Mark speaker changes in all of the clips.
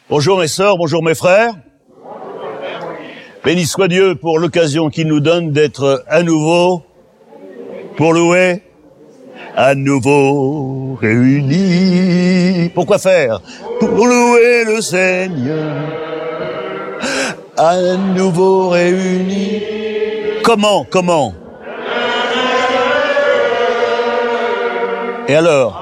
Speaker 1: Bonjour mes sœurs, bonjour mes frères. Béni soit Dieu pour l'occasion qu'il nous donne d'être à nouveau, pour louer, à nouveau réunis. Pourquoi faire? Pour louer le Seigneur, à nouveau réunis. Comment? Et alors?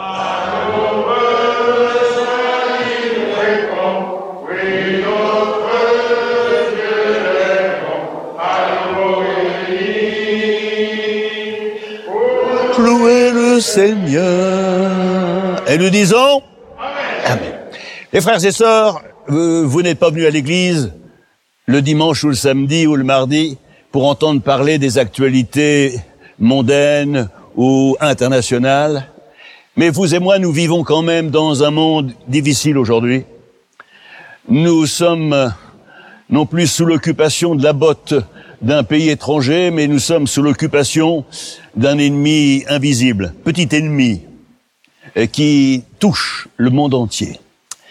Speaker 1: Louer le Seigneur. Et nous disons Amen. Les frères et sœurs, vous n'êtes pas venus à l'église le dimanche ou le samedi ou le mardi pour entendre parler des actualités mondaines ou internationales. Mais vous et moi, nous vivons quand même dans un monde difficile aujourd'hui. Nous sommes non plus sous l'occupation de la botte d'un pays étranger, mais nous sommes sous l'occupation d'un ennemi invisible, petit ennemi, qui touche le monde entier.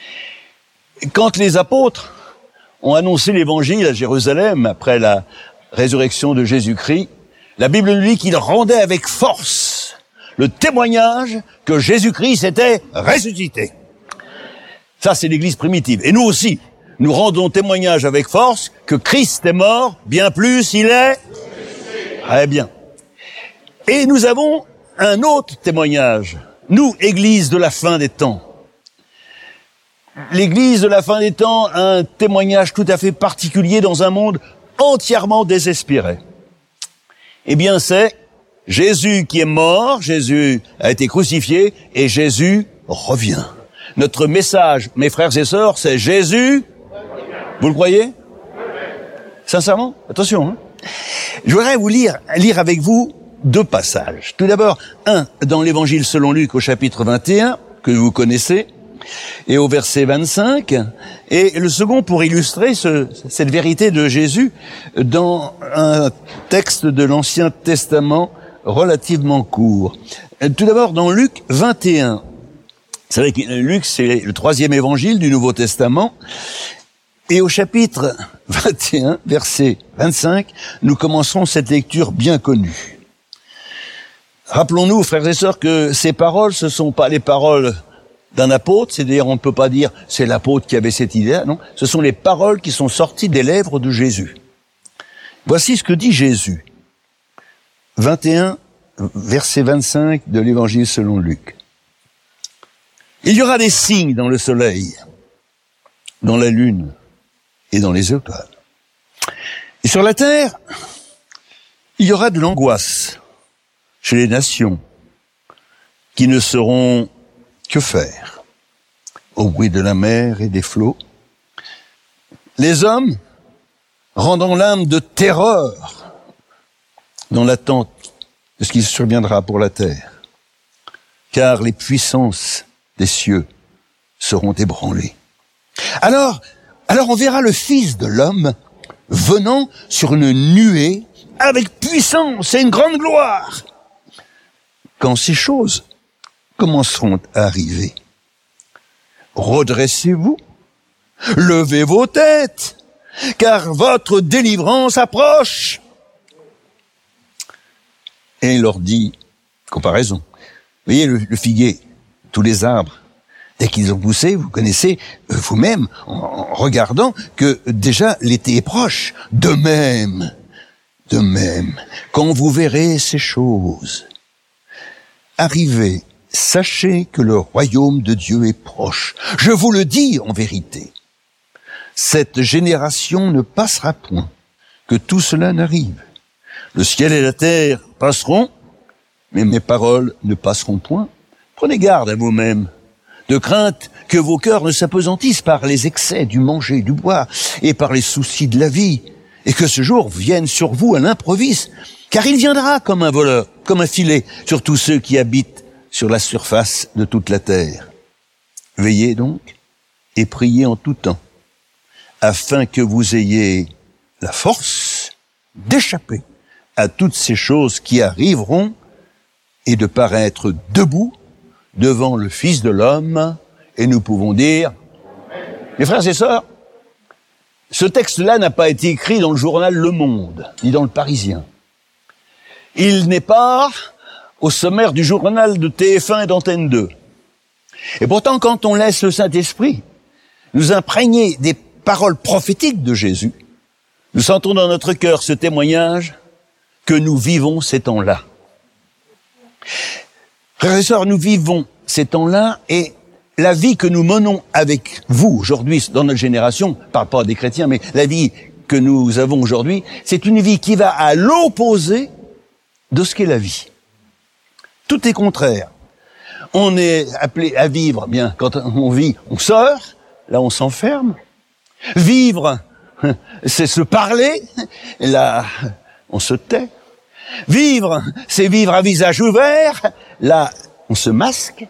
Speaker 1: Quand les apôtres ont annoncé l'évangile à Jérusalem après la résurrection de Jésus-Christ, la Bible nous dit qu'ils rendaient avec force le témoignage que Jésus-Christ était ressuscité. Ça, c'est l'Église primitive. Et nous aussi, nous rendons témoignage avec force que Christ est mort, bien plus, il est... Très bien. Et nous avons un autre témoignage. Nous, Église de la fin des temps. L'Église de la fin des temps a un témoignage tout à fait particulier dans un monde entièrement désespéré. Eh bien, c'est Jésus qui est mort, Jésus a été crucifié et Jésus revient. Notre message, mes frères et sœurs, c'est Jésus. Vous le croyez? Sincèrement? Attention, hein. Je voudrais vous lire avec vous deux passages. Tout d'abord, un dans l'Évangile selon Luc au chapitre 21, que vous connaissez, et au verset 25, et le second pour illustrer cette vérité de Jésus dans un texte de l'Ancien Testament relativement court. Tout d'abord, dans Luc 21. Vous savez que Luc, c'est le 3e évangile du Nouveau Testament. Et au chapitre 21, verset 25, nous commencerons cette lecture bien connue. Rappelons-nous, frères et sœurs, que ces paroles, ce ne sont pas les paroles d'un apôtre, c'est-à-dire on ne peut pas dire c'est l'apôtre qui avait cette idée, non, ce sont les paroles qui sont sorties des lèvres de Jésus. Voici ce que dit Jésus. 21, verset 25 de l'Évangile selon Luc. Il y aura des signes dans le soleil, dans la lune et dans les étoiles. Et sur la terre, il y aura de l'angoisse chez les nations qui ne sauront que faire au bruit de la mer et des flots. Les hommes rendant l'âme de terreur dans l'attente de ce qui surviendra pour la terre, car les puissances des cieux seront ébranlées. Alors on verra le Fils de l'homme venant sur une nuée avec puissance et une grande gloire. Quand ces choses commenceront à arriver, redressez-vous, levez vos têtes, car votre délivrance approche. Et il leur dit, comparaison, vous voyez le figuier, tous les arbres, dès qu'ils ont poussé, vous connaissez vous-même, en regardant, que déjà l'été est proche. De même, quand vous verrez ces choses arriver, sachez que le royaume de Dieu est proche. Je vous le dis en vérité. Cette génération ne passera point, que tout cela n'arrive. Le ciel et la terre passeront, mais mes paroles ne passeront point. Prenez garde à vous-même, de crainte que vos cœurs ne s'apesantissent par les excès du manger, du boire, et par les soucis de la vie, et que ce jour vienne sur vous à l'improviste, car il viendra comme un voleur, comme un filet, sur tous ceux qui habitent sur la surface de toute la terre. Veillez donc, et priez en tout temps, afin que vous ayez la force d'échapper à toutes ces choses qui arriveront et de paraître debout devant le Fils de l'homme, et nous pouvons dire Mes frères et sœurs, ce texte-là n'a pas été écrit dans le journal Le Monde, ni dans le Parisien. Il n'est pas au sommaire du journal de TF1 et d'Antenne 2. Et pourtant, quand on laisse le Saint-Esprit nous imprégner des paroles prophétiques de Jésus, nous sentons dans notre cœur ce témoignage que nous vivons ces temps-là. Frères et sœurs, nous vivons ces temps-là et la vie que nous menons avec vous aujourd'hui dans notre génération, je ne parle pas des chrétiens, mais la vie que nous avons aujourd'hui, c'est une vie qui va à l'opposé de ce qu'est la vie. Tout est contraire. On est appelé à vivre, bien, quand on vit, on sort, là on s'enferme. Vivre, c'est se parler, là on se tait. Vivre, c'est vivre à visage ouvert, là on se masque.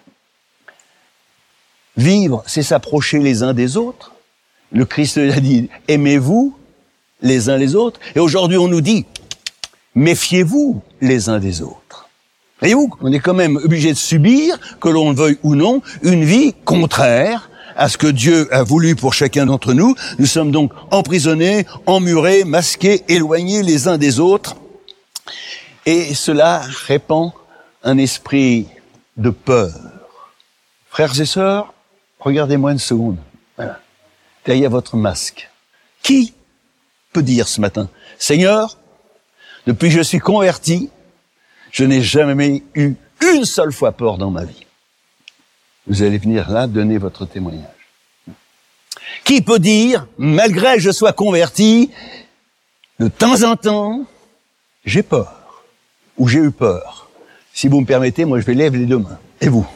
Speaker 1: Vivre, c'est s'approcher les uns des autres. Le Christ a dit, aimez-vous les uns les autres. Et aujourd'hui, on nous dit, méfiez-vous les uns des autres. Voyez-vous, on est quand même obligé de subir, que l'on le veuille ou non, une vie contraire à ce que Dieu a voulu pour chacun d'entre nous. Nous sommes donc emprisonnés, emmurés, masqués, éloignés les uns des autres. Et cela répand un esprit de peur. Frères et sœurs, regardez-moi une seconde. Voilà. Derrière votre masque. Qui peut dire ce matin, Seigneur, depuis que je suis converti, je n'ai jamais eu une seule fois peur dans ma vie. Vous allez venir là donner votre témoignage. Qui peut dire, malgré que je sois converti, de temps en temps, j'ai peur, ou j'ai eu peur. Si vous me permettez, moi je vais lever les deux mains. Et vous?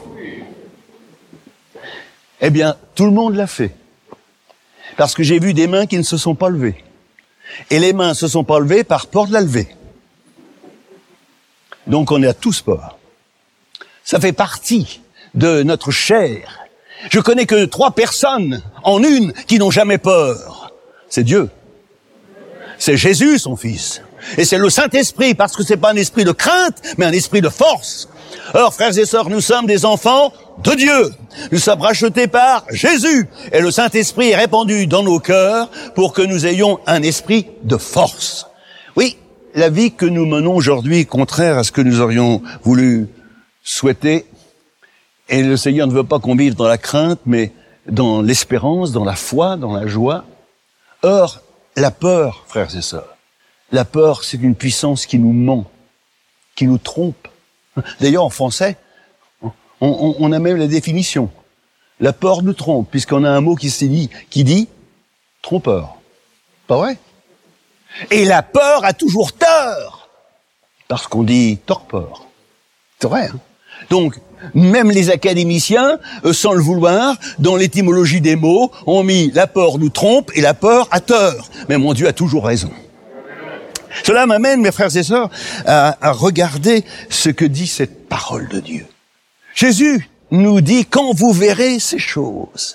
Speaker 1: Eh bien, tout le monde l'a fait. Parce que j'ai vu des mains qui ne se sont pas levées. Et les mains ne se sont pas levées par peur de la lever. Donc on a tous peur. Ça fait partie de notre chair. Je connais que 3 personnes en une qui n'ont jamais peur. C'est Dieu. C'est Jésus, son Fils. Et c'est le Saint-Esprit, parce que c'est pas un esprit de crainte, mais un esprit de force. Alors, frères et sœurs, nous sommes des enfants de Dieu. Nous sommes rachetés par Jésus. Et le Saint-Esprit est répandu dans nos cœurs pour que nous ayons un esprit de force. Oui, la vie que nous menons aujourd'hui est contraire à ce que nous aurions voulu souhaiter. Et le Seigneur ne veut pas qu'on vive dans la crainte, mais dans l'espérance, dans la foi, dans la joie. Or, la peur, frères et sœurs, la peur, c'est une puissance qui nous ment, qui nous trompe. D'ailleurs, en français, on a même la définition. La peur nous trompe, puisqu'on a un mot qui dit trompeur. Pas vrai? Et la peur a toujours tort, parce qu'on dit torpeur. C'est vrai, hein? Donc, même les académiciens, sans le vouloir, dans l'étymologie des mots, ont mis la peur nous trompe et la peur a tort. Mais mon Dieu a toujours raison. Cela m'amène, mes frères et sœurs, à regarder ce que dit cette parole de Dieu. Jésus nous dit, quand vous verrez ces choses,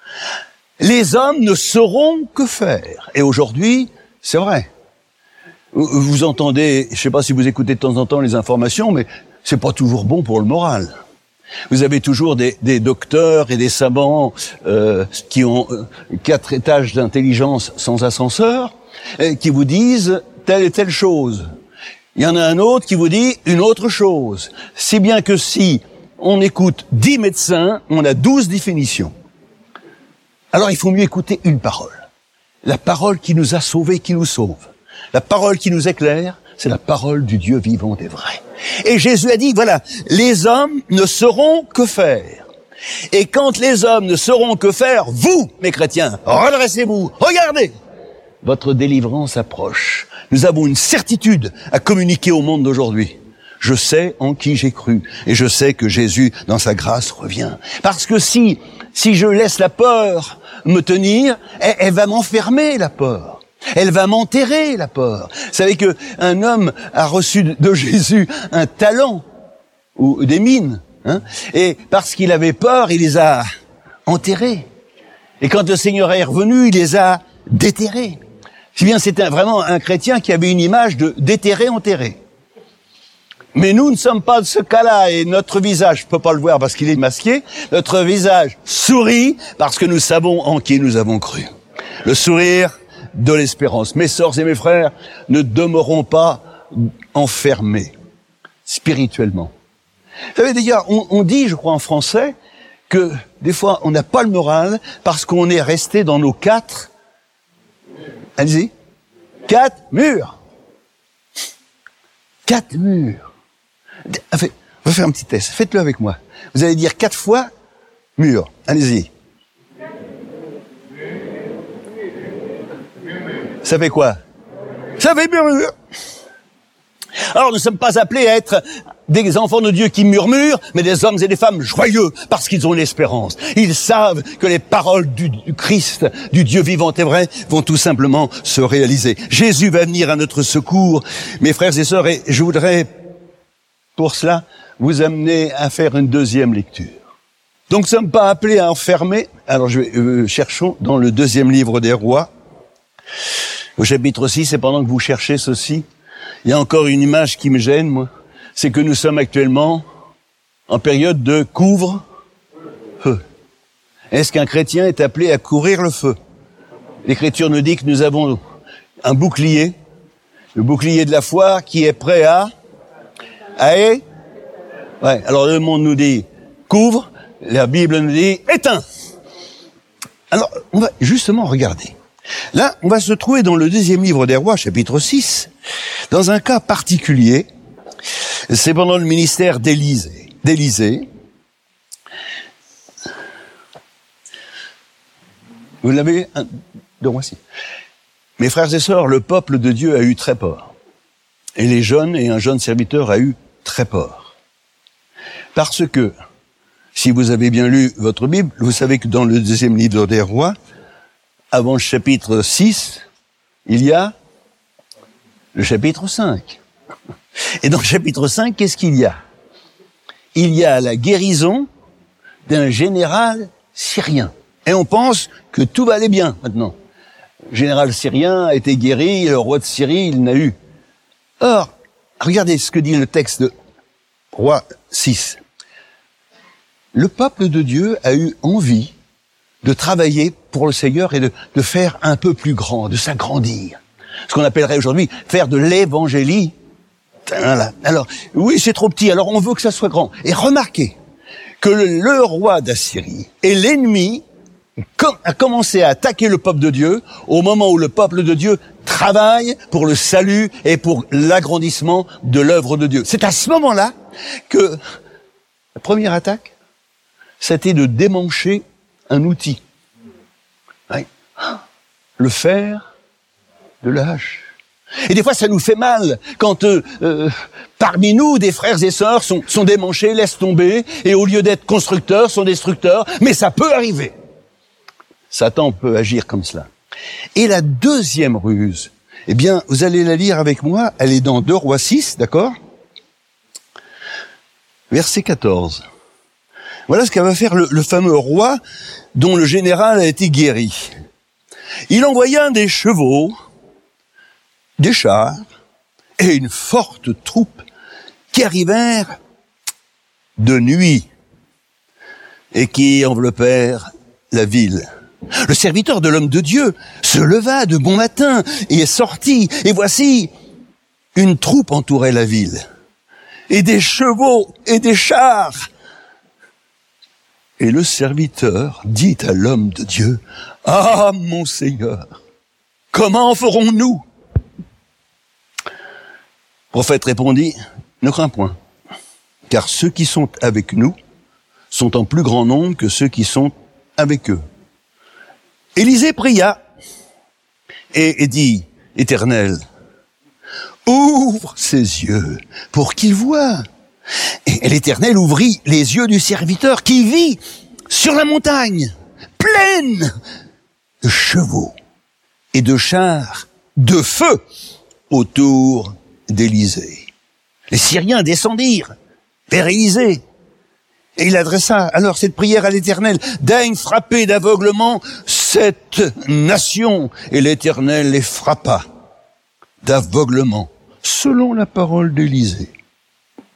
Speaker 1: les hommes ne sauront que faire. Et aujourd'hui, c'est vrai. Vous entendez, je ne sais pas si vous écoutez de temps en temps les informations, mais c'est pas toujours bon pour le moral. Vous avez toujours des docteurs et des savants qui ont 4 étages d'intelligence sans ascenseur, qui vous disent telle et telle chose. Il y en a un autre qui vous dit une autre chose. Si bien que si on écoute 10 médecins, on a 12 définitions. Alors il faut mieux écouter une parole. La parole qui nous a sauvés, qui nous sauve. La parole qui nous éclaire, c'est la parole du Dieu vivant et vrai. Et Jésus a dit, voilà, les hommes ne sauront que faire. Et quand les hommes ne sauront que faire, vous, mes chrétiens, redressez-vous, regardez, votre délivrance approche. Nous avons une certitude à communiquer au monde d'aujourd'hui. Je sais en qui j'ai cru, et je sais que Jésus, dans sa grâce, revient. Parce que si je laisse la peur me tenir, elle va m'enfermer, la peur. Elle va m'enterrer, la peur. Vous savez qu'un homme a reçu de Jésus un talent, ou des mines, hein, et parce qu'il avait peur, il les a enterrés. Et quand le Seigneur est revenu, il les a déterrés. Si bien c'était vraiment un chrétien qui avait une image de déterré, enterré. Mais nous ne sommes pas de ce cas-là et notre visage, je peux pas le voir parce qu'il est masqué, notre visage sourit parce que nous savons en qui nous avons cru. Le sourire de l'espérance. Mes sœurs et mes frères, ne demeurons pas enfermés spirituellement. Vous savez, d'ailleurs, on dit, je crois en français, que des fois on n'a pas le moral parce qu'on est resté dans nos quatre murs. 4 murs. On va faire un petit test. Faites-le avec moi. Vous allez dire 4 fois mur. Allez-y. Ça fait quoi? Ça fait murmure. Alors, nous ne sommes pas appelés à être des enfants de Dieu qui murmurent, mais des hommes et des femmes joyeux, parce qu'ils ont l'espérance. Ils savent que les paroles du Christ, du Dieu vivant et vrai, vont tout simplement se réaliser. Jésus va venir à notre secours, mes frères et sœurs, et je voudrais, pour cela, vous amener à faire une deuxième lecture. Donc, nous ne sommes pas appelés à enfermer. Alors, cherchons dans le 2e livre des Rois, au chapitre 6, et pendant que vous cherchez ceci, il y a encore une image qui me gêne, moi. C'est que nous sommes actuellement en période de couvre-feu. Est-ce qu'un chrétien est appelé à courir le feu? L'Écriture nous dit que nous avons un bouclier, le bouclier de la foi, qui est prêt à ouais. Alors le monde nous dit couvre, la Bible nous dit éteins. Alors, on va justement regarder. Là, on va se trouver dans le 2e livre des Rois, chapitre 6, dans un cas particulier. C'est pendant le ministère d'Élisée. Vous l'avez de Roissy. Mes frères et sœurs, le peuple de Dieu a eu très peur. Et les jeunes et un jeune serviteur a eu très peur. Parce que, si vous avez bien lu votre Bible, vous savez que dans le 2e livre des Rois, avant le chapitre 6, il y a le chapitre 5. Et dans le chapitre 5, qu'est-ce qu'il y a? Il y a la guérison d'un général syrien. Et on pense que tout va aller bien maintenant. Le général syrien a été guéri, le roi de Syrie, il n'a eu. Or, regardez ce que dit le texte de Roi 6. Le peuple de Dieu a eu envie de travailler pour le Seigneur et de faire un peu plus grand, de s'agrandir. Ce qu'on appellerait aujourd'hui faire de l'évangélie. Voilà. Alors, oui, c'est trop petit, alors on veut que ça soit grand. Et remarquez que le roi d'Assyrie et l'ennemi a commencé à attaquer le peuple de Dieu au moment où le peuple de Dieu travaille pour le salut et pour l'agrandissement de l'œuvre de Dieu. C'est à ce moment-là que la première attaque, c'était de démancher un outil. Oui. Le fer de la hache. Et des fois, ça nous fait mal quand parmi nous, des frères et sœurs sont démanchés, laissent tomber, et au lieu d'être constructeurs, sont destructeurs. Mais ça peut arriver. Satan peut agir comme cela. Et la deuxième ruse, eh bien, vous allez la lire avec moi. Elle est dans 2 Rois 6, d'accord? Verset 14. Voilà ce qu'a va faire le fameux roi dont le général a été guéri. Il envoya des chevaux, des chars et une forte troupe qui arrivèrent de nuit et qui enveloppèrent la ville. Le serviteur de l'homme de Dieu se leva de bon matin et est sorti, et voici, une troupe entourait la ville, et des chevaux et des chars. Et le serviteur dit à l'homme de Dieu, « Ah, mon Seigneur, comment ferons-nous » Le prophète répondit, « Ne crains point, car ceux qui sont avec nous sont en plus grand nombre que ceux qui sont avec eux. » Élisée pria et dit, « Éternel, ouvre ses yeux pour qu'il voie. » Et l'Éternel ouvrit les yeux du serviteur qui vit sur la montagne, pleine de chevaux et de chars de feu autour d'Élisée. Les Syriens descendirent vers Élisée. Et il adressa alors cette prière à l'Éternel. « Daigne frapper d'aveuglement cette nation. » Et l'Éternel les frappa d'aveuglement, selon la parole d'Élisée.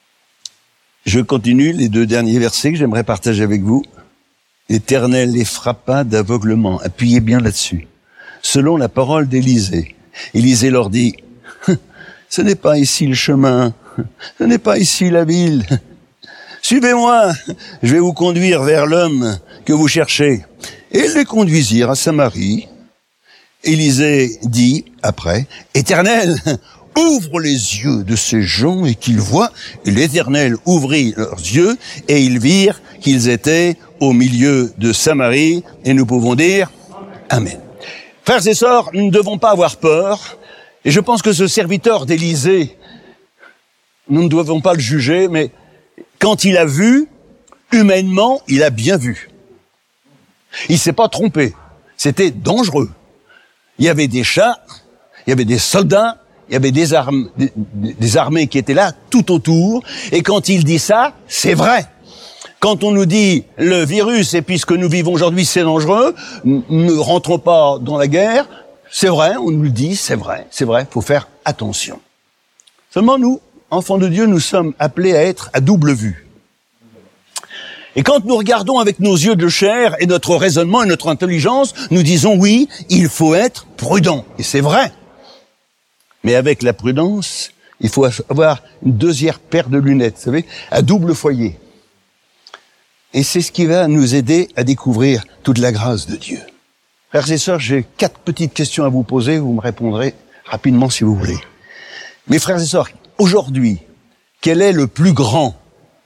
Speaker 1: Je continue les 2 derniers versets que j'aimerais partager avec vous. L'Éternel les frappa d'aveuglement. Appuyez bien là-dessus. Selon la parole d'Élisée. Élisée leur dit, ce n'est pas ici le chemin, ce n'est pas ici la ville. Suivez-moi, je vais vous conduire vers l'homme que vous cherchez. Et ils les conduisirent à Samarie. Élisée dit, après, Éternel, ouvre les yeux de ces gens et qu'ils voient. Et l'Éternel ouvrit leurs yeux et ils virent qu'ils étaient au milieu de Samarie. Et nous pouvons dire Amen. Frères et sœurs, nous ne devons pas avoir peur. Et je pense que ce serviteur d'Élisée, nous ne devons pas le juger, mais quand il a vu, humainement, il a bien vu. Il s'est pas trompé. C'était dangereux. Il y avait des chars, il y avait des soldats, il y avait des armées qui étaient là tout autour. Et quand il dit ça, c'est vrai. Quand on nous dit le virus et puis ce que nous vivons aujourd'hui, c'est dangereux, ne rentrons pas dans la guerre, c'est vrai, on nous le dit, c'est vrai, faut faire attention. Seulement nous, enfants de Dieu, nous sommes appelés à être à double vue. Et quand nous regardons avec nos yeux de chair et notre raisonnement et notre intelligence, nous disons oui, il faut être prudent. Et c'est vrai. Mais avec la prudence, il faut avoir une 2e paire de lunettes, vous savez, à double foyer. Et c'est ce qui va nous aider à découvrir toute la grâce de Dieu. Frères et sœurs, j'ai 4 petites questions à vous poser, vous me répondrez rapidement si vous voulez. Mes frères et sœurs, aujourd'hui, quel est le plus grand ?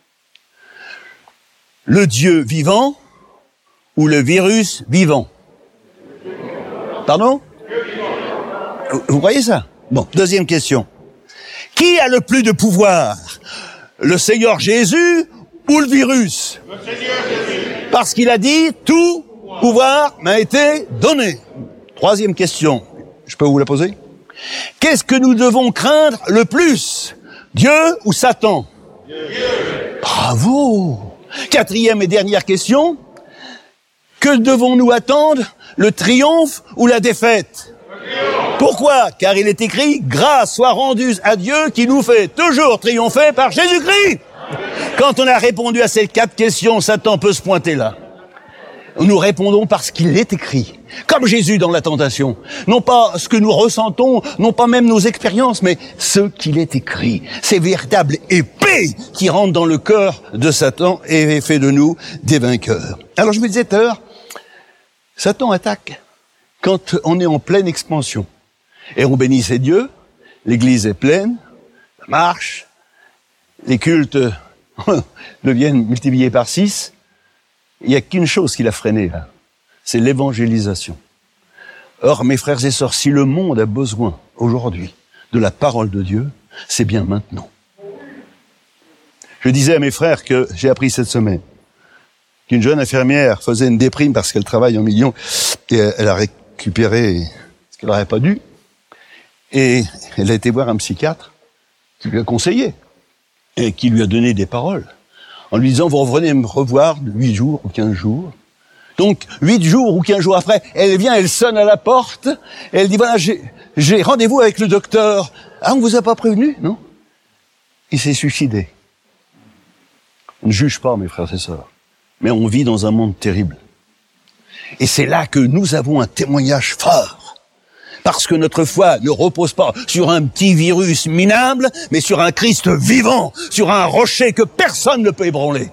Speaker 1: Le Dieu vivant ou le virus vivant ? Pardon ? Vous voyez ça ? Bon, 2e question. Qui a le plus de pouvoir ? Le Seigneur Jésus ou le virus ? Le Seigneur Jésus. Parce qu'il a dit, tout pouvoir m'a été donné. 3e question. Je peux vous la poser ? Qu'est-ce que nous devons craindre le plus ? Dieu ou Satan ? Dieu. Bravo ! 4e et dernière question. Que devons-nous attendre ? Le triomphe ou la défaite ? Pourquoi ? Car il est écrit, grâce soit rendue à Dieu qui nous fait toujours triompher par Jésus-Christ. Quand on a répondu à ces 4 questions, Satan peut se pointer là. Nous répondons parce qu'il est écrit, comme Jésus dans la tentation. Non pas ce que nous ressentons, non pas même nos expériences, mais ce qu'il est écrit. Ces véritables épées qui rentrent dans le cœur de Satan et fait de nous des vainqueurs. Alors je me disais tout à l'heure, Satan attaque quand on est en pleine expansion. Et on bénissait Dieu, l'église est pleine, ça marche, les cultes deviennent multipliés par 6. Il n'y a qu'une chose qui l'a freiné, là. C'est l'évangélisation. Or, mes frères et sœurs, si le monde a besoin, aujourd'hui, de la parole de Dieu, c'est bien maintenant. Je disais à mes frères que j'ai appris cette semaine qu'une jeune infirmière faisait une déprime parce qu'elle travaille en millions et elle a récupéré ce qu'elle n'aurait pas dû. Et elle a été voir un psychiatre qui lui a conseillé et qui lui a donné des paroles. En lui disant, vous revenez me revoir 8 jours ou 15 jours. Donc, 8 jours ou 15 jours après, elle vient, elle sonne à la porte, et elle dit, voilà, j'ai rendez-vous avec le docteur. Ah, on vous a pas prévenu, non? Il s'est suicidé. On ne juge pas, mes frères et sœurs, mais on vit dans un monde terrible. Et c'est là que nous avons un témoignage fort. Parce que notre foi ne repose pas sur un petit virus minable, mais sur un Christ vivant, sur un rocher que personne ne peut ébranler.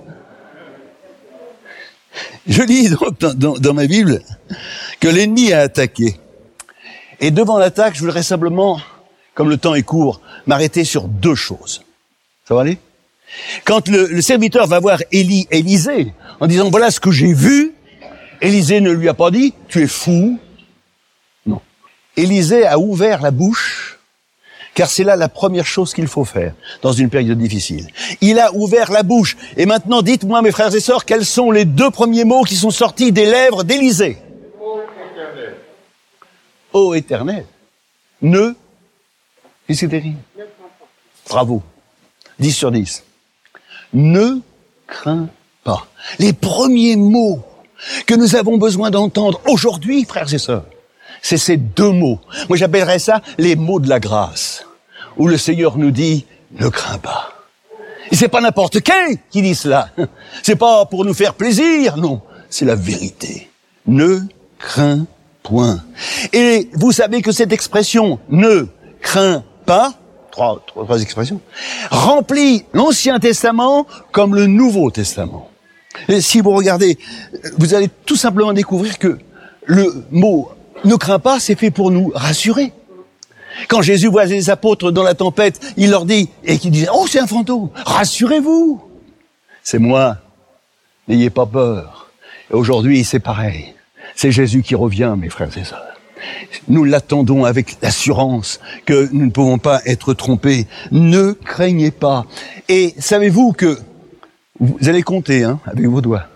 Speaker 1: Je lis donc dans ma Bible que l'ennemi a attaqué. Et devant l'attaque, je voudrais simplement, comme le temps est court, m'arrêter sur 2 choses. Ça va aller ? Quand le serviteur va voir Élisée, en disant, voilà ce que j'ai vu, Élisée ne lui a pas dit, tu es fou. Non. Élisée a ouvert la bouche, car c'est là la première chose qu'il faut faire dans une période difficile. Il a ouvert la bouche. Et maintenant, dites-moi, mes frères et sœurs, quels sont les 2 premiers mots qui sont sortis des lèvres d'Élisée ? Ô Éternel. Ô Éternel. Qu'est-ce que c'était ? Bravo. 10 sur 10. Ne crains pas. Les premiers mots que nous avons besoin d'entendre aujourd'hui, frères et sœurs, c'est ces 2 mots. Moi, j'appellerais ça les mots de la grâce, où le Seigneur nous dit, ne crains pas. Et c'est pas n'importe qui dit cela. C'est pas pour nous faire plaisir, non. C'est la vérité. Ne crains point. Et vous savez que cette expression « ne crains pas », trois expressions, remplit l'Ancien Testament comme le Nouveau Testament. Et si vous regardez, vous allez tout simplement découvrir que le mot « ne crains pas » c'est fait pour nous rassurer. Quand Jésus voit les apôtres dans la tempête, il leur dit, et qu'ils disent « Oh, c'est un fantôme, rassurez-vous, c'est moi, n'ayez pas peur. » Et aujourd'hui, c'est pareil. C'est Jésus qui revient, mes frères et sœurs. Nous l'attendons avec l'assurance que nous ne pouvons pas être trompés. Ne craignez pas. Et savez-vous que, vous allez compter avec vos doigts,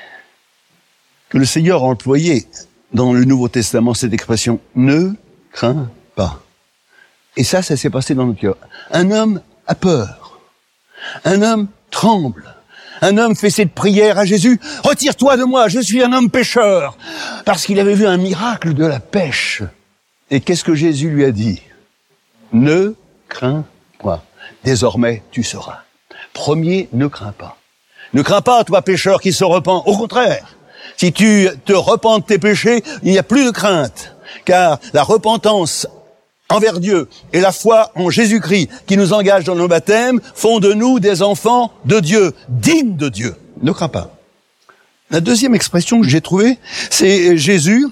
Speaker 1: que le Seigneur a employé dans le Nouveau Testament cette expression « ne crains pas ». Et ça s'est passé dans notre cœur. Un homme a peur. Un homme tremble. Un homme fait cette prière à Jésus. « Retire-toi de moi, je suis un homme pécheur !» Parce qu'il avait vu un miracle de la pêche. Et qu'est-ce que Jésus lui a dit? « Ne crains pas. Désormais, tu sauras. » Premier, ne crains pas. Ne crains pas, toi pécheur qui se repent. Au contraire, si tu te repens de tes péchés, il n'y a plus de crainte. Car la repentance envers Dieu et la foi en Jésus-Christ qui nous engage dans nos baptêmes font de nous des enfants de Dieu, dignes de Dieu. Ne crains pas. La deuxième expression que j'ai trouvée, c'est Jésus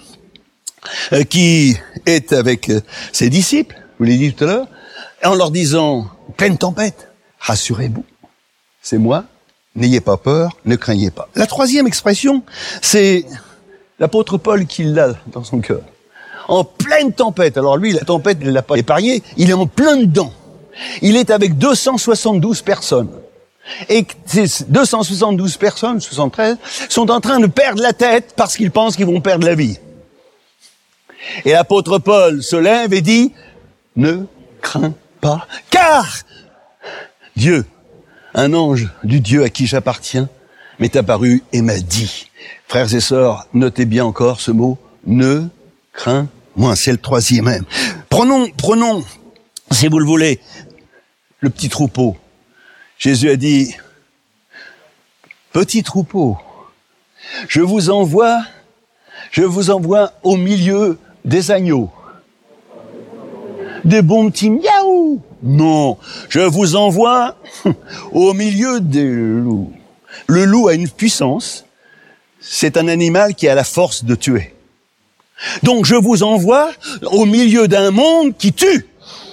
Speaker 1: qui est avec ses disciples, je vous l'ai dit tout à l'heure, en leur disant, pleine tempête, rassurez-vous, c'est moi, n'ayez pas peur, ne craignez pas. La troisième expression, c'est l'apôtre Paul qui l'a dans son cœur. En pleine tempête. Alors lui, la tempête, il ne l'a pas épargné. Il est en plein dedans. Il est avec 272 personnes. Et ces 272 personnes, 73, sont en train de perdre la tête parce qu'ils pensent qu'ils vont perdre la vie. Et l'apôtre Paul se lève et dit, ne crains pas, car Dieu, un ange du Dieu à qui j'appartiens, m'est apparu et m'a dit. Frères et sœurs, notez bien encore ce mot, ne crains moins, c'est le troisième même. Prenons, si vous le voulez, le petit troupeau. Jésus a dit, petit troupeau, je vous envoie au milieu des agneaux. Des bons petits miaou. Non, je vous envoie au milieu des loups. Le loup a une puissance, c'est un animal qui a la force de tuer. Donc je vous envoie au milieu d'un monde qui tue.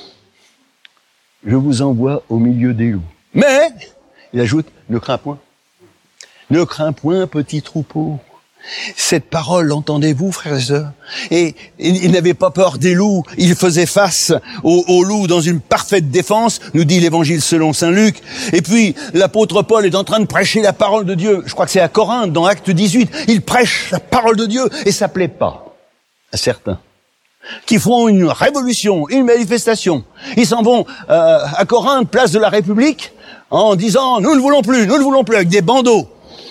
Speaker 1: Je vous envoie au milieu des loups. Mais, il ajoute, ne crains point. Ne crains point, petit troupeau. Cette parole, l'entendez-vous, frères et sœurs? Et il n'avait pas peur des loups. Il faisait face aux loups dans une parfaite défense, nous dit l'évangile selon saint Luc. Et puis, l'apôtre Paul est en train de prêcher la parole de Dieu. Je crois que c'est à Corinthe, dans Acte 18. Il prêche la parole de Dieu et ça plaît pas à certains qui font une révolution, une manifestation. Ils s'en vont à Corinthe, place de la République, en disant « Nous ne voulons plus », avec des bandeaux.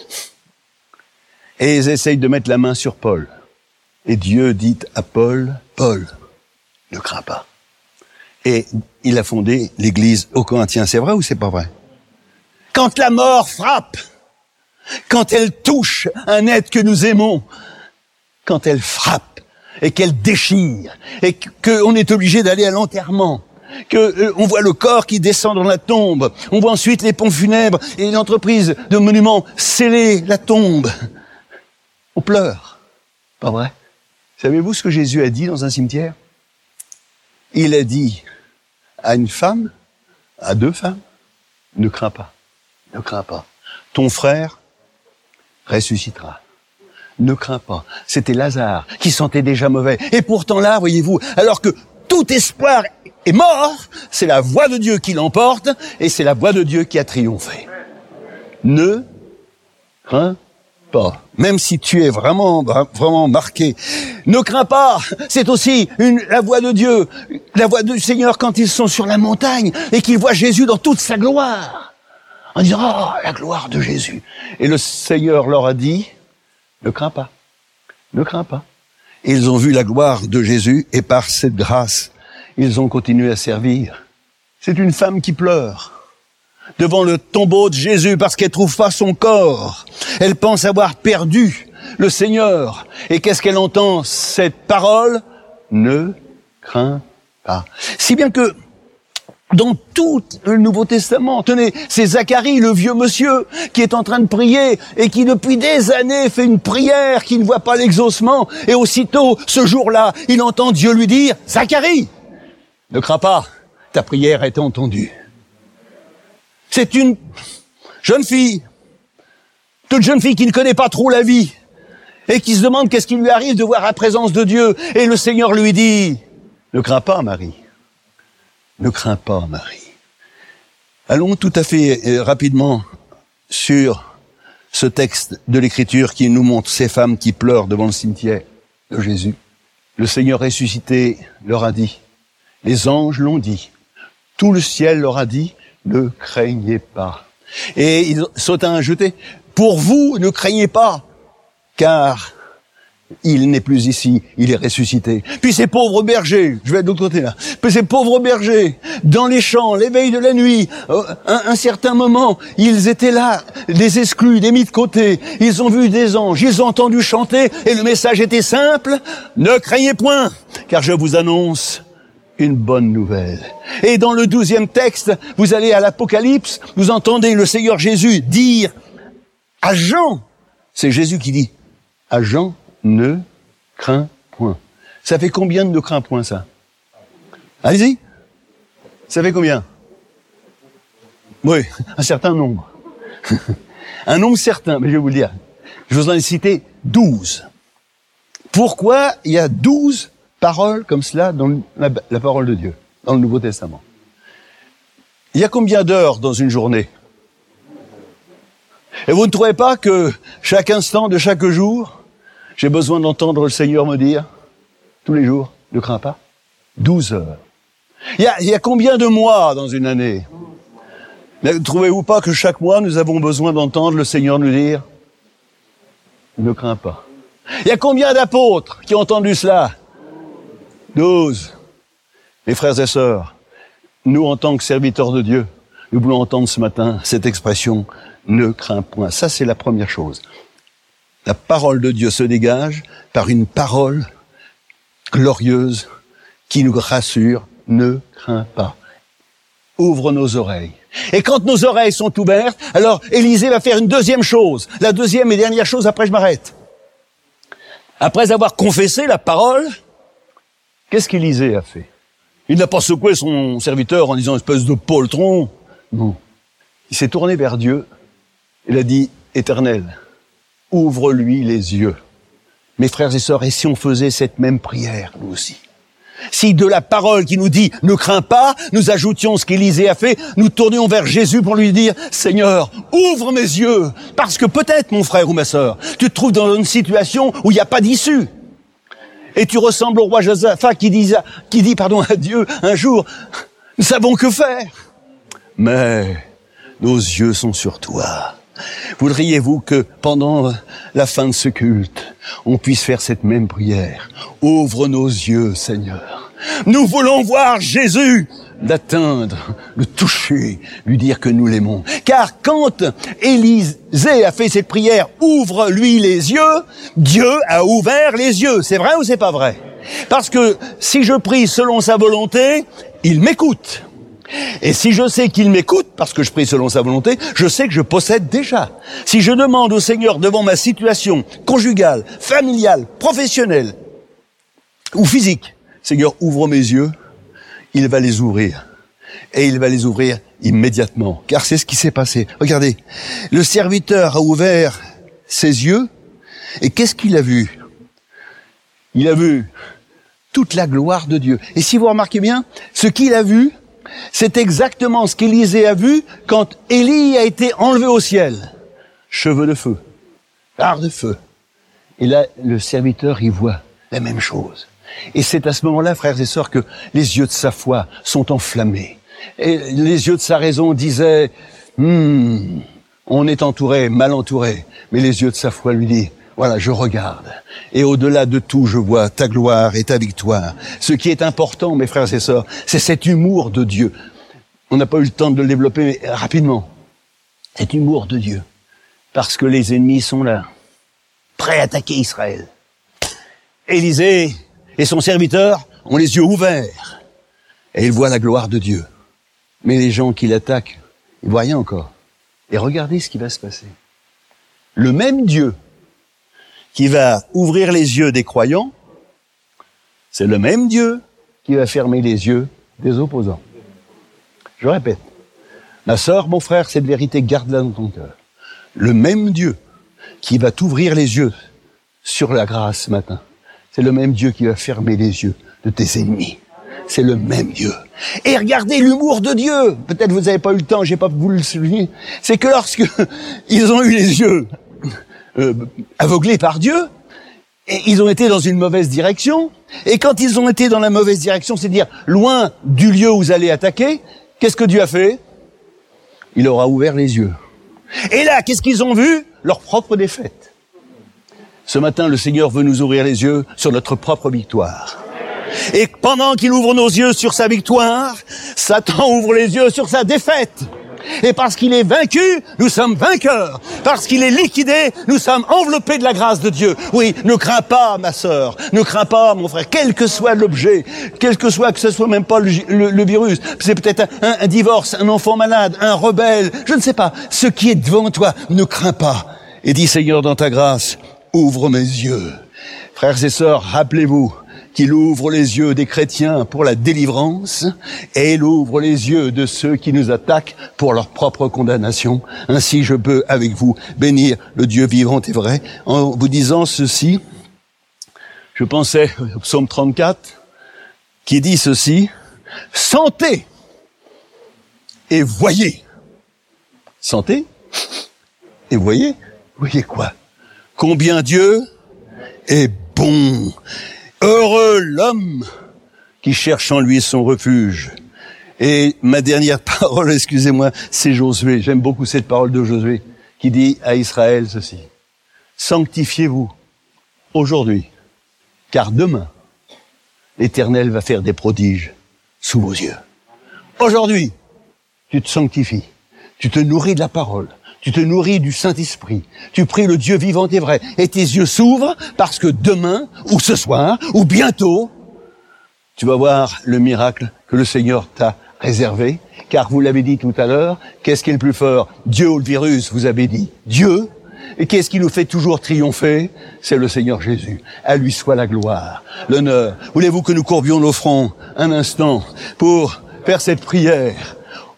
Speaker 1: Et ils essayent de mettre la main sur Paul. Et Dieu dit à Paul, « Paul, ne crains pas. » Et il a fondé l'église aux Corinthiens. C'est vrai ou c'est pas vrai? Quand la mort frappe, quand elle touche un être que nous aimons, quand elle frappe, et qu'elle déchire, et qu'on est obligé d'aller à l'enterrement, on voit le corps qui descend dans la tombe, on voit ensuite les pompes funèbres et l'entreprise de monuments sceller la tombe. On pleure, pas vrai? Savez-vous ce que Jésus a dit dans un cimetière? Il a dit à une femme, à deux femmes, ne crains pas, ne crains pas. Ton frère ressuscitera. Ne crains pas. C'était Lazare qui sentait déjà mauvais. Et pourtant là, voyez-vous, alors que tout espoir est mort, c'est la voix de Dieu qui l'emporte et c'est la voix de Dieu qui a triomphé. Ne crains pas. Même si tu es vraiment marqué. Ne crains pas. C'est aussi la voix de Dieu, la voix du Seigneur quand ils sont sur la montagne et qu'ils voient Jésus dans toute sa gloire. En disant, oh, la gloire de Jésus. Et le Seigneur leur a dit, ne crains pas, ne crains pas. Et ils ont vu la gloire de Jésus et par cette grâce, ils ont continué à servir. C'est une femme qui pleure. devant le tombeau de Jésus parce qu'elle trouve pas son corps. Elle pense avoir perdu le Seigneur. Et qu'est-ce qu'elle entend? Cette parole, ne crains pas. Si bien que dans tout le Nouveau Testament, tenez, c'est Zacharie, le vieux monsieur, qui est en train de prier et qui depuis des années fait une prière qui ne voit pas l'exaucement. Et aussitôt, ce jour-là, il entend Dieu lui dire, « Zacharie, ne crains pas, ta prière a été entendue. » C'est une jeune fille, toute jeune fille qui ne connaît pas trop la vie et qui se demande qu'est-ce qui lui arrive de voir la présence de Dieu. Et le Seigneur lui dit, « Ne crains pas, Marie. Ne crains pas, Marie. » Allons tout à fait rapidement sur ce texte de l'Écriture qui nous montre ces femmes qui pleurent devant le cimetière de Jésus. Le Seigneur ressuscité leur a dit, les anges l'ont dit, tout le ciel leur a dit, ne craignez pas. Et ils sont ajoutés, pour vous, ne craignez pas, car il n'est plus ici, il est ressuscité. Puis ces pauvres bergers, je vais de l'autre côté là, puis ces pauvres bergers, dans les champs, l'éveil de la nuit, un certain moment, ils étaient là, des exclus, des mis de côté, ils ont vu des anges, ils ont entendu chanter, et le message était simple, ne craignez point, car je vous annonce une bonne nouvelle. Et dans le 12e texte, vous allez à l'Apocalypse, vous entendez le Seigneur Jésus dire à Jean, c'est Jésus qui dit, à Jean, ne crains point. Ça fait combien de ne crains point, ça? Allez-y. Ça fait combien? Oui, un certain nombre. Un nombre certain, mais je vais vous le dire. Je vous en ai cité 12. Pourquoi il y a 12 paroles comme cela dans la parole de Dieu, dans le Nouveau Testament? Il y a combien d'heures dans une journée? Et vous ne trouvez pas que chaque instant de chaque jour, j'ai besoin d'entendre le Seigneur me dire, tous les jours, ne crains pas? 12 heures. Il y a combien de mois dans une année? Ne trouvez-vous pas que chaque mois, nous avons besoin d'entendre le Seigneur nous dire, ne crains pas? Il y a combien d'apôtres qui ont entendu cela? 12. Mes frères et sœurs, nous, en tant que serviteurs de Dieu, nous voulons entendre ce matin cette expression, ne crains point. Ça, c'est la première chose. La parole de Dieu se dégage par une parole glorieuse qui nous rassure, ne crains pas. Ouvre nos oreilles. Et quand nos oreilles sont ouvertes, alors Élisée va faire une deuxième chose. La deuxième et dernière chose, après je m'arrête. Après avoir confessé la parole, qu'est-ce qu'Élisée a fait? Il n'a pas secoué son serviteur en disant espèce de poltron. Non. Il s'est tourné vers Dieu. Il a dit, Éternel, ouvre-lui les yeux. Mes frères et sœurs, et si on faisait cette même prière, nous aussi? Si de la parole qui nous dit « ne crains pas », nous ajoutions ce qu'Élisée a fait, nous tournions vers Jésus pour lui dire « Seigneur, ouvre mes yeux » parce que peut-être, mon frère ou ma sœur, tu te trouves dans une situation où il n'y a pas d'issue. Et tu ressembles au roi Josaphat qui dit à Dieu un jour « Nous savons que faire ». Mais nos yeux sont sur toi. Voudriez-vous que pendant la fin de ce culte, on puisse faire cette même prière? Ouvre nos yeux, Seigneur. Nous voulons voir Jésus, l'atteindre, le toucher, lui dire que nous l'aimons. Car quand Élisée a fait cette prière, ouvre-lui les yeux, Dieu a ouvert les yeux. C'est vrai ou c'est pas vrai? Parce que si je prie selon sa volonté, il m'écoute. Et si je sais qu'il m'écoute, parce que je prie selon sa volonté, je sais que je possède déjà. Si je demande au Seigneur devant ma situation conjugale, familiale, professionnelle ou physique, Seigneur, ouvre mes yeux, il va les ouvrir. Et il va les ouvrir immédiatement. Car c'est ce qui s'est passé. Regardez, le serviteur a ouvert ses yeux, et qu'est-ce qu'il a vu? Il a vu toute la gloire de Dieu. Et si vous remarquez bien, ce qu'il a vu, c'est exactement ce qu'Élisée a vu quand Élie a été enlevé au ciel. Cheveux de feu, barre de feu. Et là, le serviteur y voit la même chose. Et c'est à ce moment-là, frères et sœurs, que les yeux de sa foi sont enflammés. Et les yeux de sa raison disaient, on est entouré, mal entouré. Mais les yeux de sa foi lui disent, voilà, je regarde. Et au-delà de tout, je vois ta gloire et ta victoire. Ce qui est important, mes frères et sœurs, c'est cet humour de Dieu. On n'a pas eu le temps de le développer, mais rapidement. Cet humour de Dieu. Parce que les ennemis sont là, prêts à attaquer Israël. Élisée et son serviteur ont les yeux ouverts. Et ils voient la gloire de Dieu. Mais les gens qui l'attaquent, ils voient rien encore. Et regardez ce qui va se passer. Le même Dieu qui va ouvrir les yeux des croyants, c'est le même Dieu qui va fermer les yeux des opposants. Je répète, ma sœur, mon frère, cette vérité, garde-la dans ton cœur. Le même Dieu qui va t'ouvrir les yeux sur la grâce ce matin, c'est le même Dieu qui va fermer les yeux de tes ennemis. C'est le même Dieu. Et regardez l'humour de Dieu. Peut-être vous n'avez pas eu le temps, j'ai pas voulu le souligner. C'est que lorsque ils ont eu les yeux aveuglés par Dieu, et ils ont été dans une mauvaise direction. Et quand ils ont été dans la mauvaise direction, c'est-à-dire loin du lieu où vous allez attaquer, qu'est-ce que Dieu a fait? Il leur a ouvert les yeux. Et là, qu'est-ce qu'ils ont vu? Leur propre défaite. Ce matin, le Seigneur veut nous ouvrir les yeux sur notre propre victoire. Et pendant qu'il ouvre nos yeux sur sa victoire, Satan ouvre les yeux sur sa défaite. Et parce qu'il est vaincu, nous sommes vainqueurs. Parce qu'il est liquidé, nous sommes enveloppés de la grâce de Dieu. Oui, ne crains pas, ma sœur, ne crains pas, mon frère, quel que soit l'objet, quel que ce soit même pas le virus, c'est peut-être un divorce, un enfant malade, un rebelle, je ne sais pas, ce qui est devant toi, ne crains pas. Et dis, Seigneur, dans ta grâce, ouvre mes yeux. Frères et sœurs, rappelez-vous qu'il ouvre les yeux des chrétiens pour la délivrance et il ouvre les yeux de ceux qui nous attaquent pour leur propre condamnation. Ainsi, je peux, avec vous, bénir le Dieu vivant et vrai. En vous disant ceci, je pensais au psaume 34, qui dit ceci, « Sentez et voyez ». Sentez et voyez. Voyez quoi? Combien Dieu est bon. Heureux l'homme qui cherche en lui son refuge. Et ma dernière parole, excusez-moi, c'est Josué. J'aime beaucoup cette parole de Josué qui dit à Israël ceci. Sanctifiez-vous aujourd'hui, car demain, l'Éternel va faire des prodiges sous vos yeux. Aujourd'hui, tu te sanctifies, tu te nourris de la parole. Tu te nourris du Saint-Esprit. Tu pries le Dieu vivant et vrai. Et tes yeux s'ouvrent parce que demain, ou ce soir, ou bientôt, tu vas voir le miracle que le Seigneur t'a réservé. Car vous l'avez dit tout à l'heure, qu'est-ce qui est le plus fort? Dieu ou le virus, vous avez dit. Dieu. Et qu'est-ce qui nous fait toujours triompher? C'est le Seigneur Jésus. À lui soit la gloire, l'honneur. Voulez-vous que nous courbions nos fronts un instant pour faire cette prière?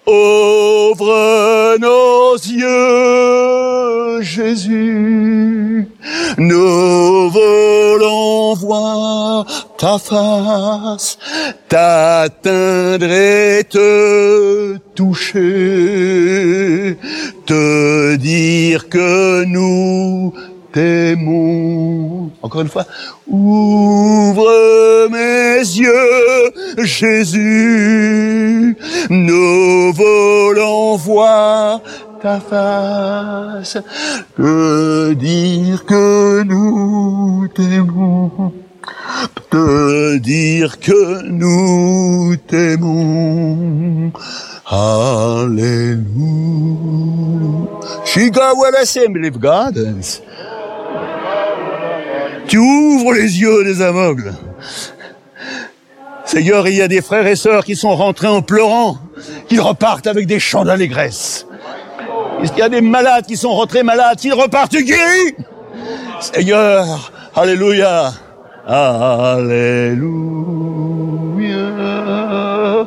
Speaker 1: Ouvre nos yeux, Jésus, nous voulons voir ta face, t'atteindre et te toucher, te dire que nous t'aimons. Encore une fois, ouvre mes yeux, Jésus, nous voulons voir ta face, te dire que nous t'aimons, te dire que nous t'aimons. Alléluia. Chicago Assembly of Gardens. Tu ouvres les yeux des aveugles. Seigneur, il y a des frères et sœurs qui sont rentrés en pleurant, qui repartent avec des chants d'allégresse. Il y a des malades qui sont rentrés malades, qui repartent guéris. Seigneur, alléluia, alléluia,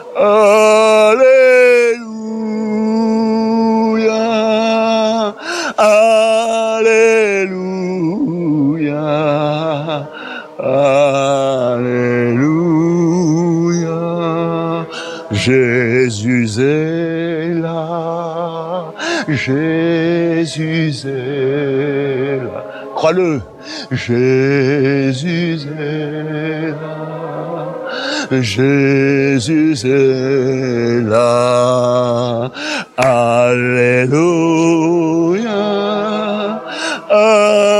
Speaker 1: alléluia, alléluia, alléluia. Jésus est là, Jésus est là. Crois-le, Jésus est là, Jésus est là. Alléluia, alléluia.